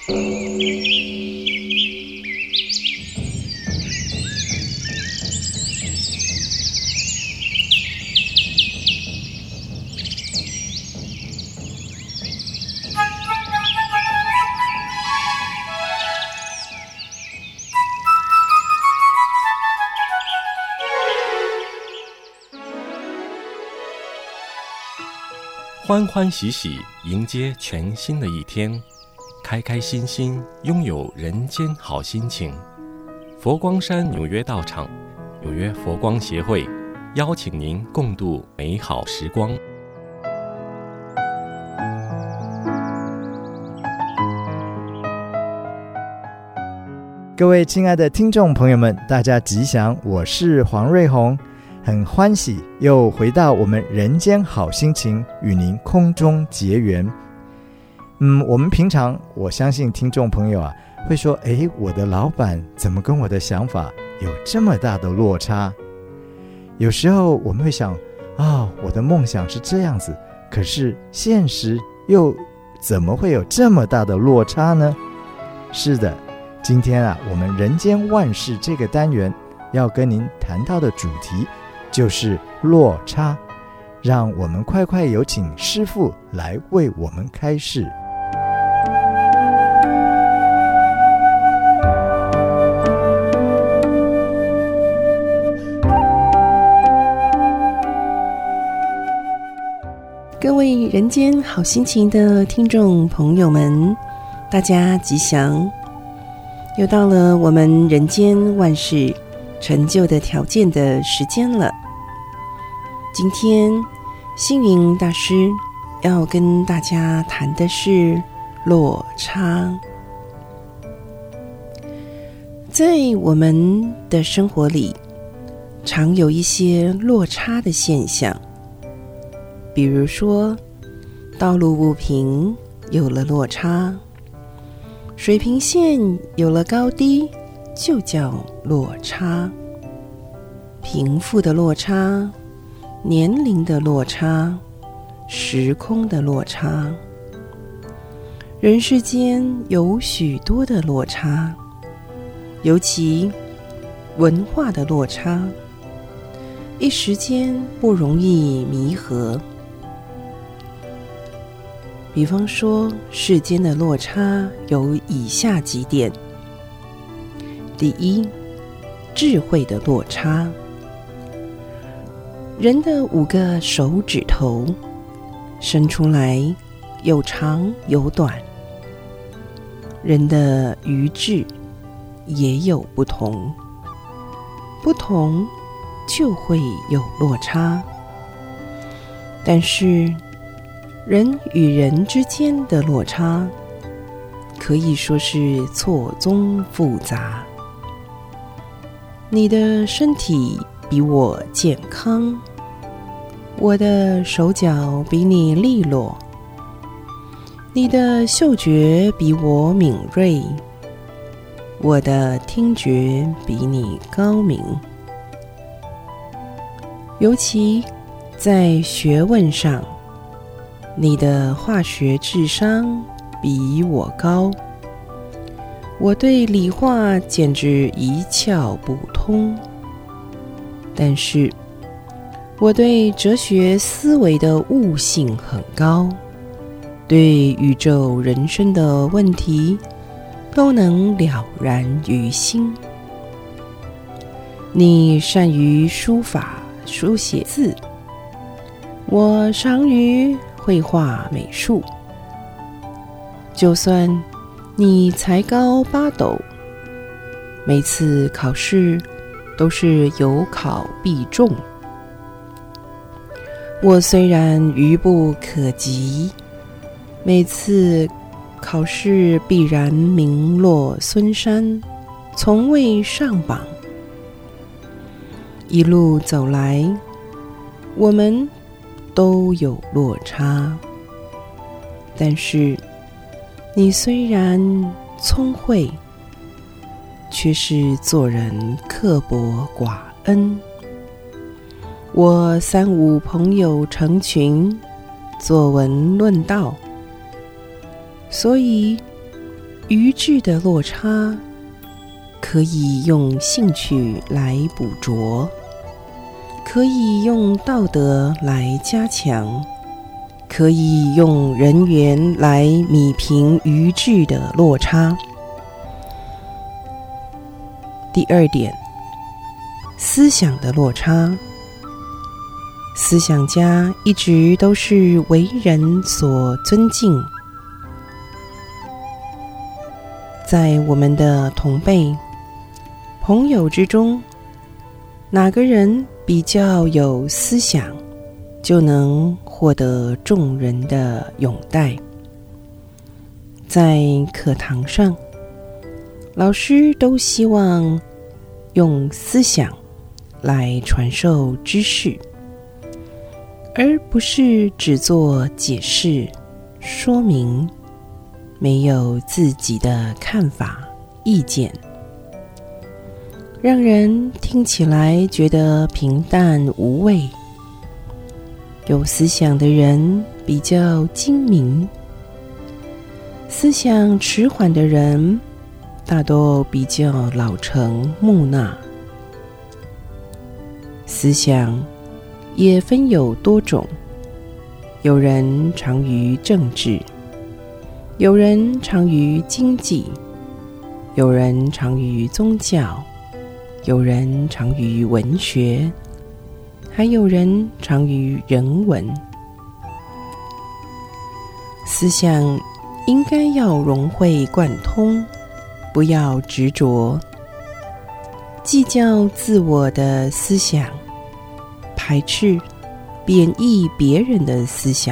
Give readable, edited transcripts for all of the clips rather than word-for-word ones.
欢欢喜喜迎接全新的一天，开开心心拥有人间好心情。佛光山纽约道场纽约佛光协会邀请您共度美好时光。 各位亲爱的听众朋友们，大家吉祥，我是黄瑞宏，很欢喜又回到我们人间好心情，与您空中结缘。我们平常我相信听众朋友会说，我的老板怎么跟我的想法有这么大的落差？有时候我们会想，我的梦想是这样子，可是现实又怎么会有这么大的落差呢？是的，今天我们人间万事这个单元要跟您谈到的主题就是落差，让我们快快有请师父来为我们开示。 各位人间好心情的听众朋友们，大家吉祥！又到了我们人间万事成就的条件的时间了。今天星云大师要跟大家谈的是落差。在我们的生活里，常有一些落差的现象，比如说道路不平有了落差，水平线有了高低就叫落差。贫富的落差，年龄的落差，时空的落差，人世间有许多的落差，尤其文化的落差，一时间不容易弥合。比方说，世间的落差有以下几点：第一，智慧的落差。人的5个手指头伸出来有长有短，人的愚智也有不同，不同就会有落差。但是人与人之间的落差可以说是错综复杂。你的身体比我健康，我的手脚比你利落，你的嗅觉比我敏锐，我的听觉比你高明。尤其在学问上，你的化学智商比我高，我对理化简直一窍不通，但是我对哲学思维的悟性很高，对宇宙人生的问题都能了然于心。你善于书法书写字，我长于绘画美术。就算你才高8斗，每次考试都是有考必中。我虽然愚不可及，每次考试必然名落孙山，从未上榜。一路走来，我们都有落差，但是你虽然聪慧，却是做人刻薄寡恩。我3、5朋友成群，作文论道，所以愚智的落差可以用兴趣来捕捉，可以用道德来加强，可以用人缘来弭平愚智的落差。第二点，思想的落差。思想家一直都是为人所尊敬。在我们的同辈、朋友之中，哪个人比较有思想，就能获得众人的拥戴。在课堂上，老师都希望用思想来传授知识，而不是只做解释、说明，没有自己的看法、意见，让人听起来觉得平淡无味。有思想的人比较精明，思想迟缓的人大多比较老成木讷。思想也分有多种，有人长于政治，有人长于经济，有人长于宗教，有人长于文学，还有人长于人文。思想应该要融会贯通，不要执着，计较自我的思想，排斥、贬义别人的思想。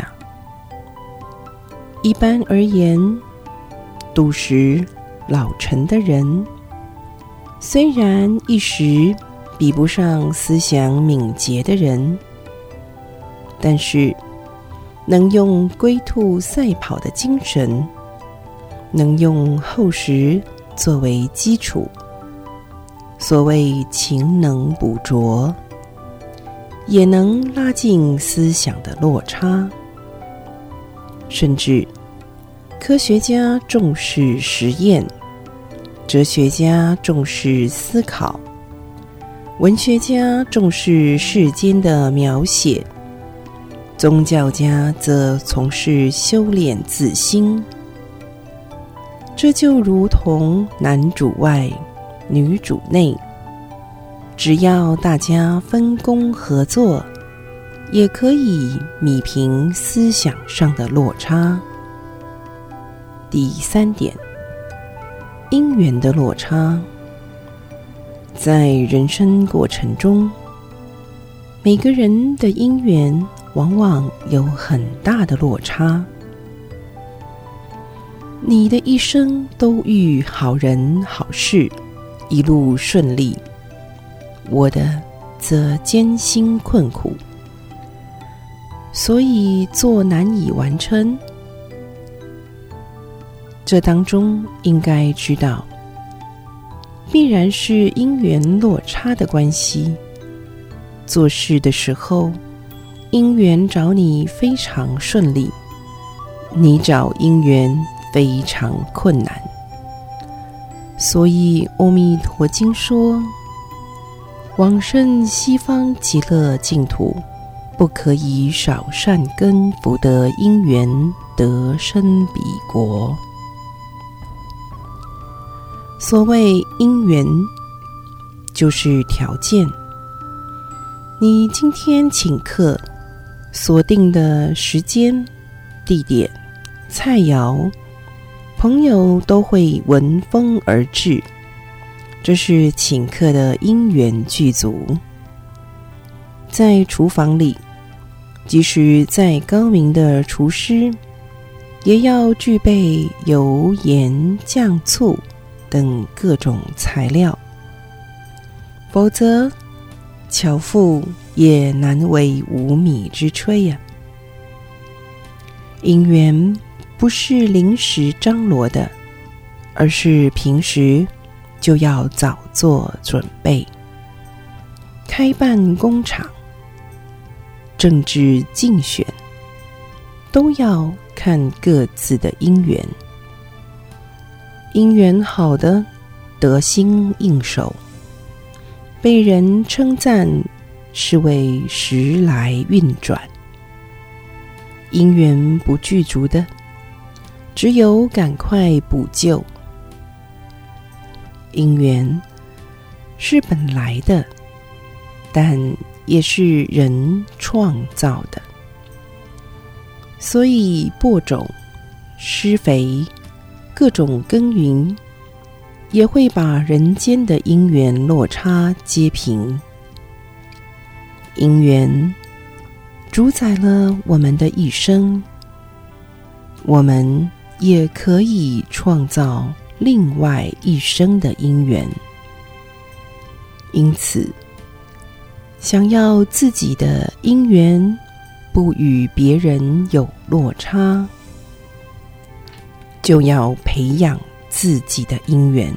一般而言，笃实老成的人，虽然一时比不上思想敏捷的人，但是能用龟兔赛跑的精神，能用厚实作为基础，所谓勤能补拙，也能拉近思想的落差。甚至科学家重视实验，哲学家重视思考，文学家重视世间的描写，宗教家则从事修炼自心。这就如同男主外，女主内，只要大家分工合作，也可以弭平思想上的落差。第三点，因缘的落差。在人生过程中，每个人的因缘往往有很大的落差。你的一生都遇好人好事，一路顺利，我的则艰辛困苦，所以做难以完成。这当中应该知道，必然是因缘落差的关系。做事的时候，因缘找你非常顺利，你找因缘非常困难。所以阿弥陀经说，往生西方极乐净土，不可以少善根福德因缘得生彼国。所谓因缘，就是条件。你今天请客，所定的时间、地点、菜肴，朋友都会闻风而至，这是请客的因缘具足。在厨房里，即使再高明的厨师，也要具备油、盐、酱、醋等各种材料，否则巧妇也难为无米之炊呀。因缘不是临时张罗的，而是平时就要早做准备。开办工厂、政治竞选，都要看各自的因缘。 姻缘好的得心应手，被人称赞是为时来运转。姻缘不具足的，只有赶快补救。姻缘是本来的，但也是人创造的，所以播种、施肥、各种耕耘，也会把人间的因缘落差揭平。因缘主宰了我们的一生，我们也可以创造另外一生的因缘。因此，想要自己的因缘不与别人有落差，就要培养自己的因缘。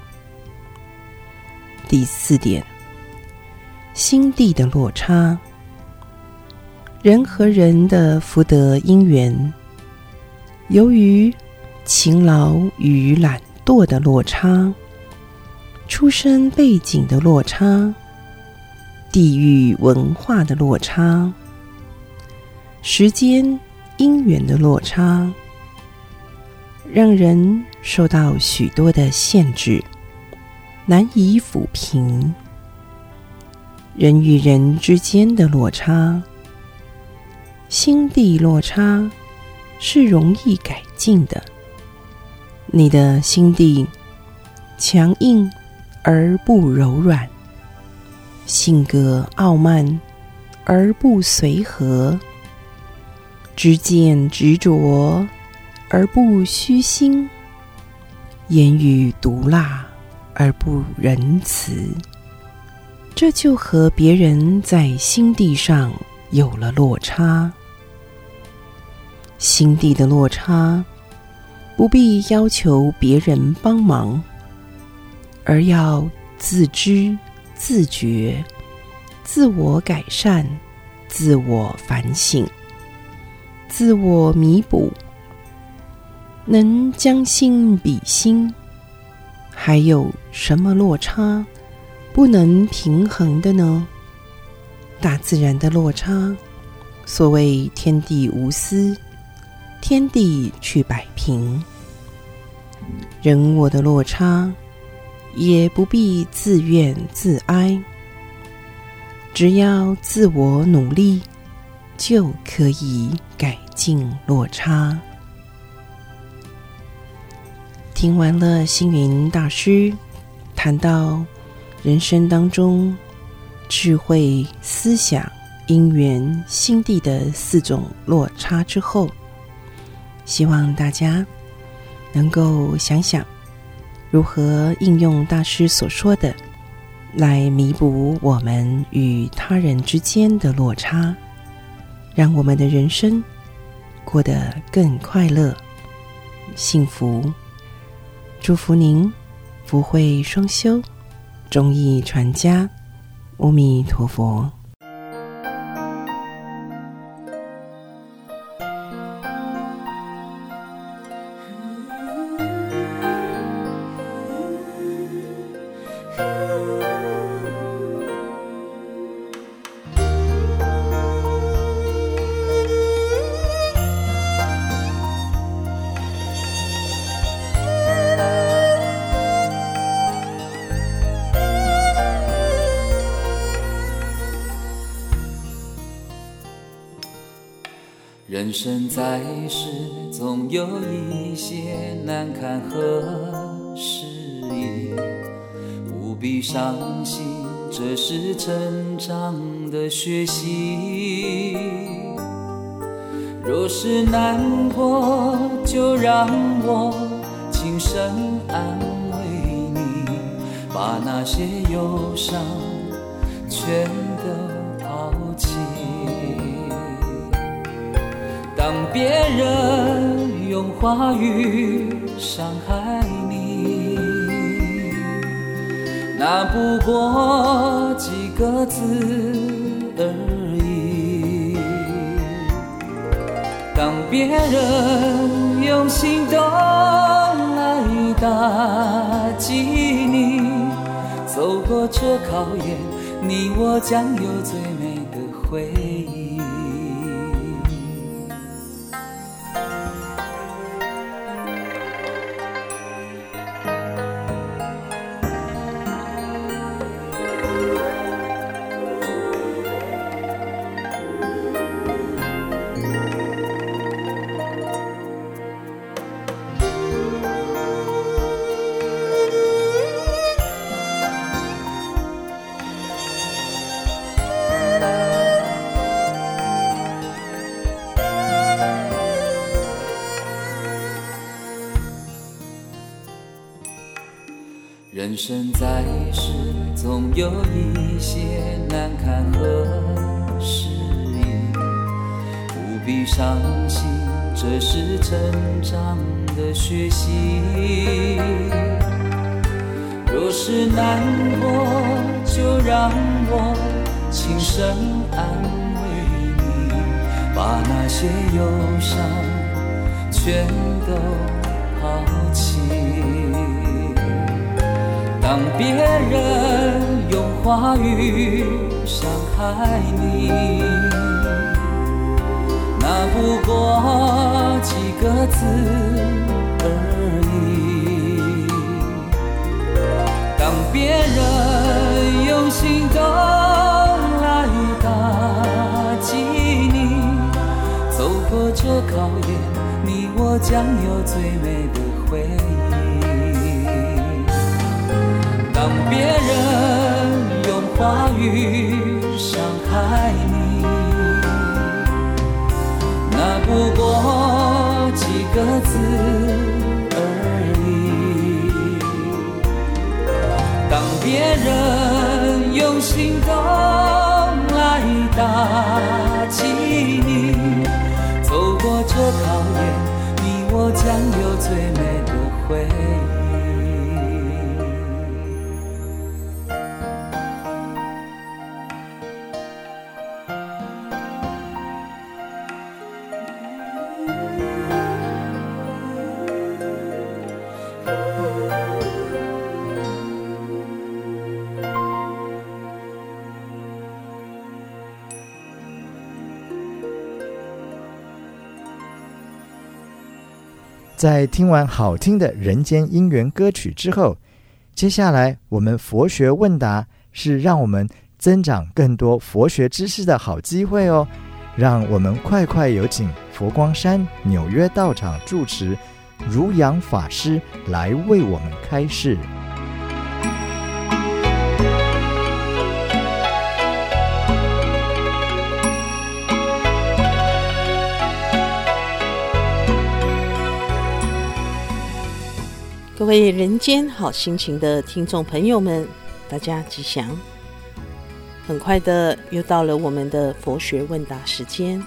第4点，心地的落差。人和人的福德因缘，由于勤劳与懒惰的落差，出身背景的落差，地域文化的落差，时间因缘的落差，让人受到许多的限制，难以抚平。人与人之间的落差，心地落差是容易改进的。你的心地强硬而不柔软，性格傲慢而不随和，知见执着而不虚心，言语毒辣而不仁慈，这就和别人在心地上有了落差。心地的落差，不必要求别人帮忙，而要自知、自觉、自我改善、自我反省、自我弥补。能将心比心，还有什么落差不能平衡的呢？大自然的落差，所谓天地无私，天地去摆平。人我的落差，也不必自怨自哀，只要自我努力，就可以改进落差。听完了星云大师谈到人生当中智慧、思想、因缘、心地的4种落差之后，希望大家能够想想如何应用大师所说的，来弥补我们与他人之间的落差，让我们的人生过得更快乐、幸福。祝福您福慧双修，忠义传家。阿弥陀佛。 人生在世，总有一些难堪和失意，不必伤心，这是成长的学习。若是难过，就让我轻声安慰你，把那些忧伤全都抛弃。当别人用话语伤害你，那不过几个字而已。当别人用行动来打击你。走过这考验，你我将有最美的回忆。人生在世，总有一些难堪和失意，不必伤心，这是成长的学习。若是难过，就让我轻声安慰你，把那些忧伤全都抛弃。当别人用话语伤害你，那不过几个字而已。当别人用行动来打击你，走过这考验，你我将有最美的回忆。当别人用话语伤害你，那不过几个字而已。当别人用行动来打击你，走过这考验，你我将有最美的回忆。 在听完好听的人间姻缘歌曲之后，接下来我们佛学问答是让我们增长更多佛学知识的好机会哦。让我们快有请佛光山纽约道场住持如阳法师来为我们开示。 各位人间好心情的听众朋友们，大家吉祥。很快的又到了我们的佛学问答时间。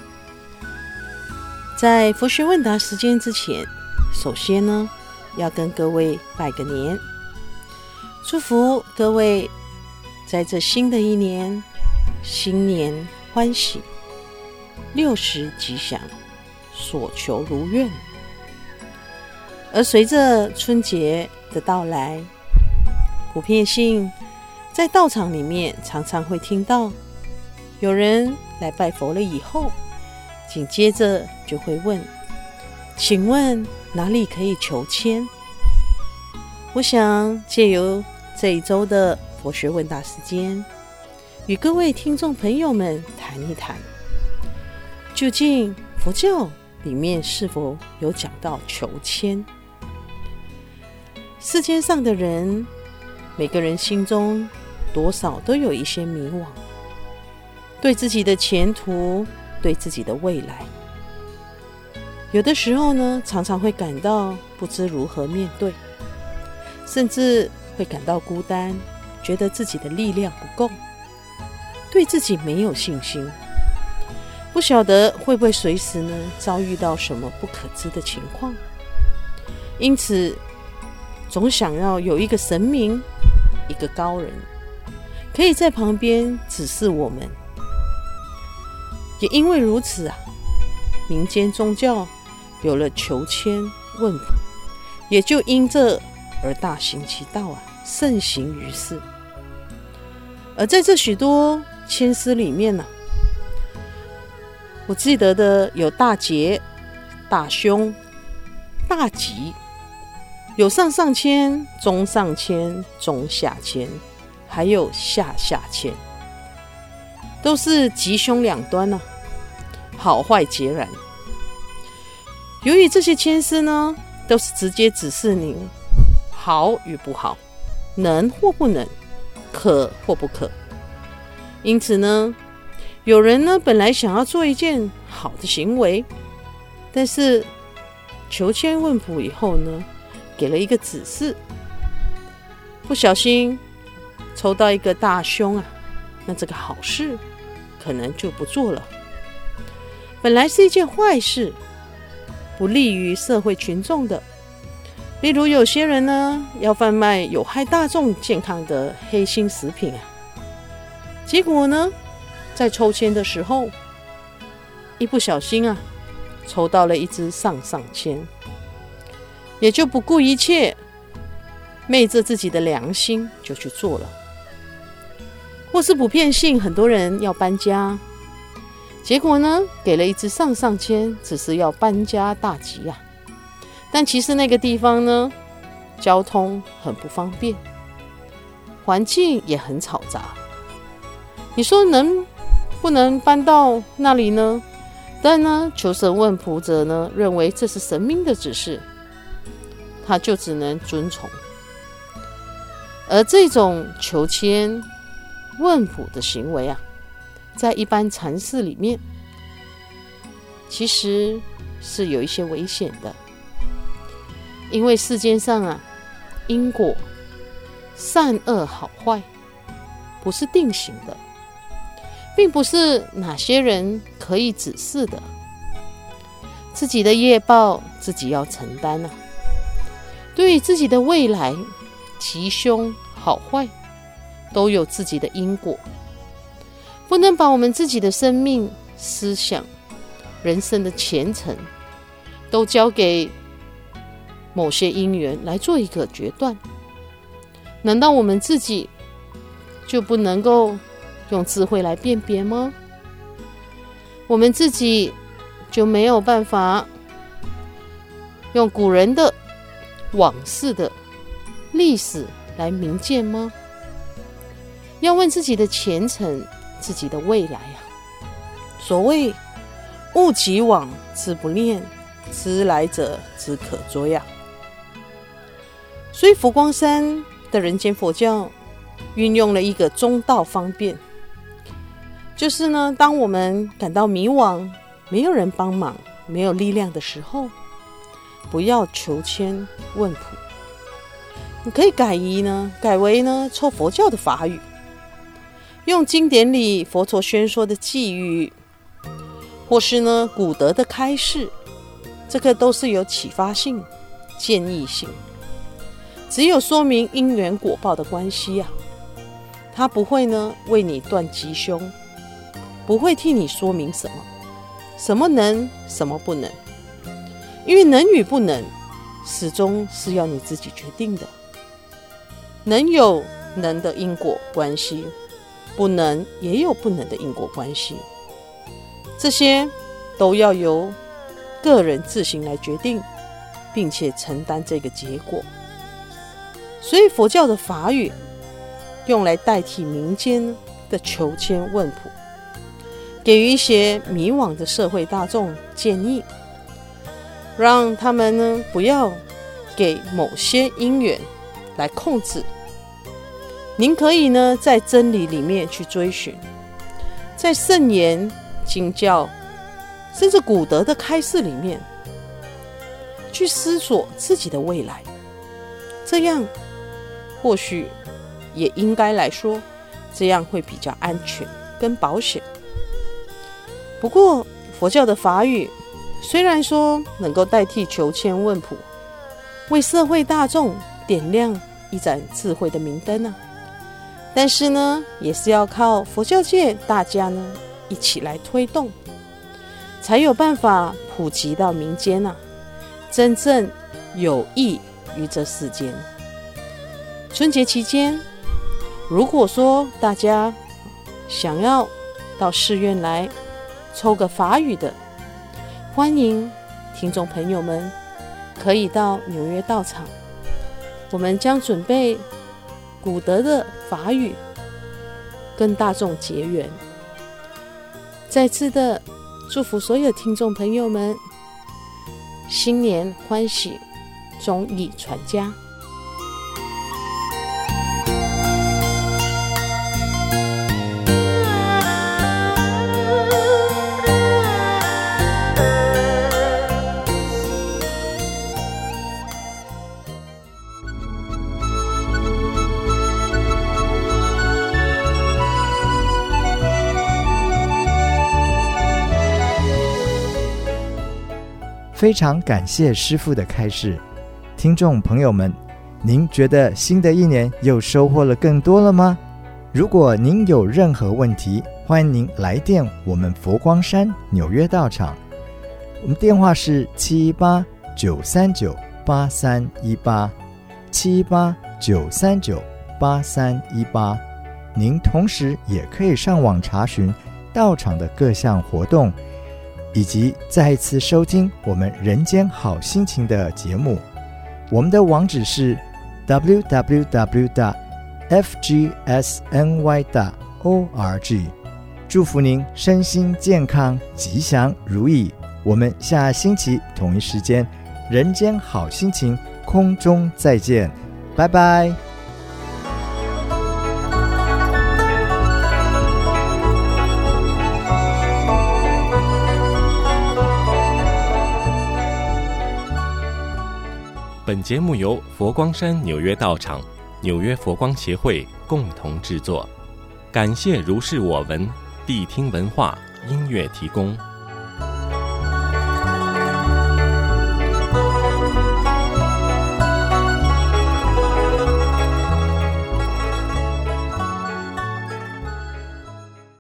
在佛学问答时间之前，首先呢，要跟各位拜个年，祝福各位在这新的一年，新年欢喜，60吉祥，所求如愿。而随着春节的到来，普遍性在道场里面常常会听到有人来拜佛了以后，紧接着就会问，请问哪里可以求签？我想借由这一周的佛学问答时间，与各位听众朋友们谈一谈，究竟佛教里面是否有讲到求签？世间上的人，每个人心中多少都有一些迷惘，对自己的前途，对自己的未来，有的时候呢，常常会感到不知如何面对，甚至会感到孤单，觉得自己的力量不够，对自己没有信心，不晓得会不会随时呢遭遇到什么不可知的情况，因此总想要有一个神明，一个高人，可以在旁边指示我们。也因为如此啊，民间宗教有了求签问卜，也就因这而大行其道啊，盛行于世。而在这许多签诗里面呢，我记得的有大节、大凶、大吉，有上上签、中上签、中下签，还有下下签，都是吉凶两端啊，好坏截然。由于这些签诗呢，都是直接指示您好与不好，能或不能，可或不可。因此呢，有人呢本来想要做一件好的行为，但是求签问卜以后呢，给了一个指示，不小心抽到一个大凶啊，那这个好事可能就不做了。本来是一件坏事，不利于社会群众的，例如有些人呢要贩卖有害大众健康的黑心食品啊，结果呢在抽签的时候一不小心啊，抽到了一支上上签，也就不顾一切，昧着自己的良心就去做了。或是普遍性，很多人要搬家，结果呢给了一支上上签，只是要搬家大吉啊，但其实那个地方呢交通很不方便，环境也很嘈杂，你说能不能搬到那里呢？但呢求神问卜者呢认为这是神明的指示，他就只能遵从。而这种求签问卜的行为啊，在一般禅寺里面其实是有一些危险的，因为世间上啊，因果善恶好坏不是定型的，并不是哪些人可以指示的，自己的业报自己要承担啊。对于自己的未来吉凶好坏都有自己的因果，不能把我们自己的生命、思想、人生的前程都交给某些因缘来做一个决断。难道我们自己就不能够用智慧来辨别吗？我们自己就没有办法用古人的往事的历史来明鉴吗？要问自己的前程，自己的未来啊。所谓物极往之不念，知来者之可追啊。所以佛光山的人间佛教运用了一个中道方便，就是呢，当我们感到迷惘，没有人帮忙，没有力量的时候，不要求签问卜，你可以改为呢抽佛教的法语，用经典里佛陀宣说的偈语，或是呢古德的开示，这个都是有启发性、建议性，只有说明因缘果报的关系啊，它不会呢为你断吉凶，不会替你说明什么能，什么不能，因为能与不能始终是要你自己决定的。能有能的因果关系，不能也有不能的因果关系，这些都要由个人自行来决定，并且承担这个结果。所以佛教的法语用来代替民间的求签问卜，给予一些迷惘的社会大众建议，让他们呢不要给某些因缘来控制。您可以呢在真理里面去追寻，在圣言经教甚至古德的开示里面去思索自己的未来，这样或许也应该来说，这样会比较安全跟保险。不过佛教的法语虽然说能够代替求签问卜，为社会大众点亮一盏智慧的明灯啊，但是呢也是要靠佛教界大家呢一起来推动，才有办法普及到民间啊，真正有益于这世间。 春节期间，如果说大家想要到寺院来抽个法语的，欢迎听众朋友们可以到纽约道场，我们将准备古德的法语跟大众结缘。再次的祝福所有听众朋友们新年欢喜，忠义传家。 非常感谢师父的开示。听众朋友们，您觉得新的一年又收获了更多了吗？如果您有任何问题，欢迎您来电我们佛光山纽约道场，我们电话是718-939-8318 718-939-8318。您同时也可以上网查询道场的各项活动，以及再一次收听我们人间好心情的节目。我们的网址是 www.fgsny.org。 祝福您身心健康，吉祥如意。我们下星期同一时间人间好心情空中再见，拜拜。 本节目由佛光山纽约道场、纽约佛光协会共同制作，感谢如是我闻谛听文化音乐提供。